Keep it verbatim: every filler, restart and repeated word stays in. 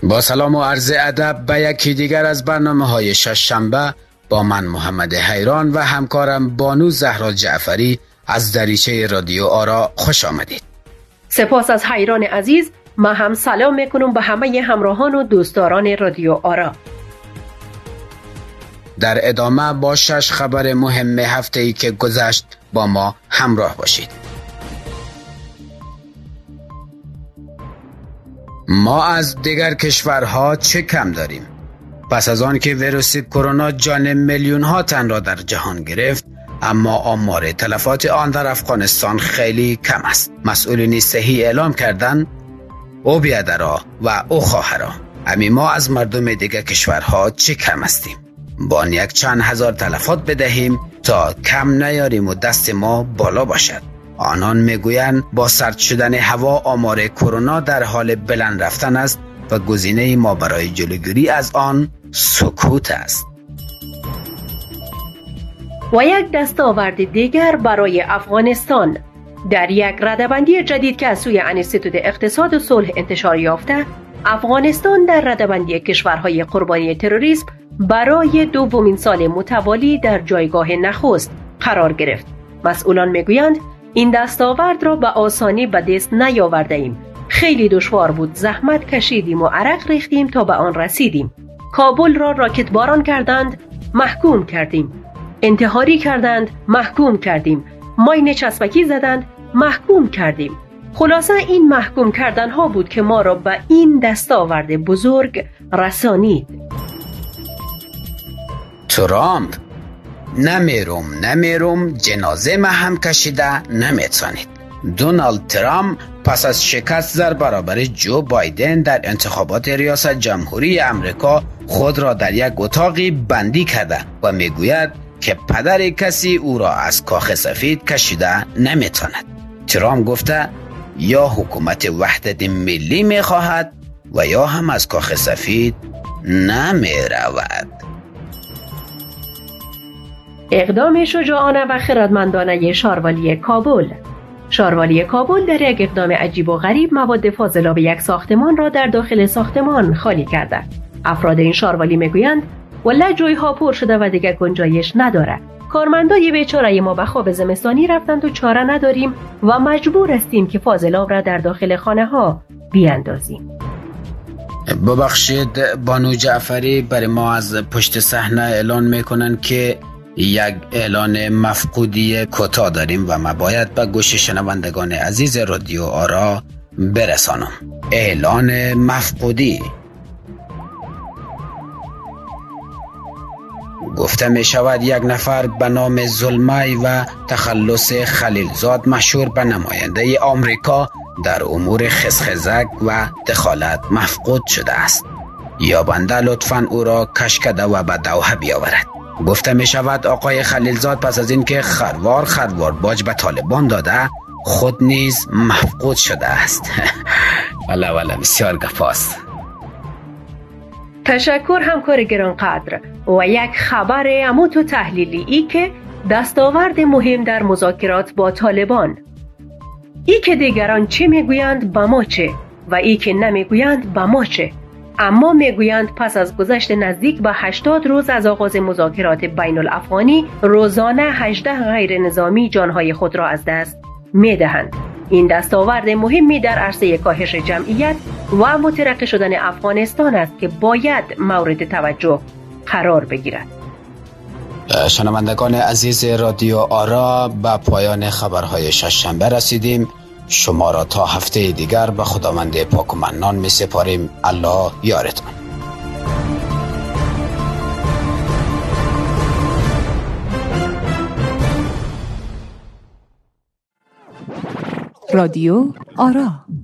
با سلام و عرض ادب به یکی دیگر از برنامه های شش شنبه با من محمد حیران و همکارم بانو زهرا جعفری از دریچه رادیو آرا خوش آمدید. سپاس از حیران عزیز. من هم سلام میکنم به همه همراهان و دوستداران رادیو آرا. در ادامه با شش خبر مهم هفته ای که گذشت با ما همراه باشید. ما از دیگر کشورها چه کم داریم؟ پس از آن که ویروس کرونا جان میلیون ها تن را در جهان گرفت، اما آمار تلفات آن در افغانستان خیلی کم است. مسئولین صحی اعلام کردند او بیادرها و او خواهرها، امی ما از مردم دیگر کشورها چه کم هستیم؟ با یک چند هزار تلفات بدهیم تا کم نیاریم و دست ما بالا باشد. آنان میگویند با سرد شدن هوا آمار کرونا در حال بلند رفتن است و گزینه ما برای جلوگیری از آن سکوت است. و یک دستاورد دیگر برای افغانستان. در یک رده‌بندی جدید که از سوی انستیتوت اقتصاد و صلح انتشار یافته، افغانستان در رده‌بندی کشورهای قربانی تروریسم برای دومین سال متوالی در جایگاه نخست قرار گرفت. مسئولان میگویند این دستاورد را به آسانی به دست نیاورده ایم. خیلی دشوار بود، زحمت کشیدیم و عرق ریختیم تا به آن رسیدیم. کابل را راکت باران کردند، محکوم کردیم. انتحاری کردند، محکوم کردیم. ماین چسبکی زدند، محکوم کردیم. خلاصه این محکوم کردن ها بود که ما را به این دستاورد بزرگ رسانید. ترامپ: نمیروم نمیروم جنازه ما هم کشیده نمیتونید. دونالد ترامپ پس از شکست در برابر جو بایدن در انتخابات ریاست جمهوری امریکا خود را در یک اتاقی بندی کرده و میگوید که پدر کسی او را از کاخ سفید کشیده نمیتواند. ترامپ گفته یا حکومت وحدت ملی میخواهد و یا هم از کاخ سفید نمیرود. اقدام شجاعانه و خردمندانه شاروالی کابل. شاروالی کابل در یک اقدام عجیب و غریب مواد فاضلاب یک ساختمان را در داخل ساختمان خالی کرده. افراد این شاروالی میگویند والله جویها پر شده و دیگر گنجایش نداره. کارمندای بیچاره ما به خواب زمستانی رفتند و چاره نداریم و مجبور هستیم که فاضلاب را در داخل خانه ها بیاندازیم. ببخشید بانو جعفری، برای ما از پشت صحنه اعلان میکنن که یک اعلان مفقودی کوتاه داریم و ما باید به گوش شنوندگان عزیز رادیو آرا برسانم. اعلان مفقودی. گفته می شود یک نفر به نام زلمی و تخلص خلیلزاد مشهور به نماینده آمریکا در امور خزخزک و دخالت مفقود شده است. یا بنده لطفاً او را کشکده و به دوحه بیاورد. گفته می شود آقای خلیلزاد پس از اینکه خروار خروار باج به طالبان داده خود نیز مفقود شده است. والا والا بسیار گپاست. تشکر همکار گرانقدر. و یک خبر عموت و تحلیلی ای که دستاورد مهم در مذاکرات با طالبان. ای که دیگران چه میگویند به ما چه و ای که نمیگویند به ما چه، اما میگویند پس از گذشت نزدیک به هشتاد روز از آغاز مذاکرات بین الافغانی روزانه هجده غیر نظامی جانهای خود را از دست میدهند. این دستاورد مهمی در عرصه کاهش جمعیت و مترقی شدن افغانستان است که باید مورد توجه قرار بگیرد. شنوندگان عزیز رادیو آرا، به پایان خبرهای شش شنبه رسیدیم. شما را تا هفته دیگر به خداوند پاک و منان می سپاریم. الله یارتان. رادیو آرا.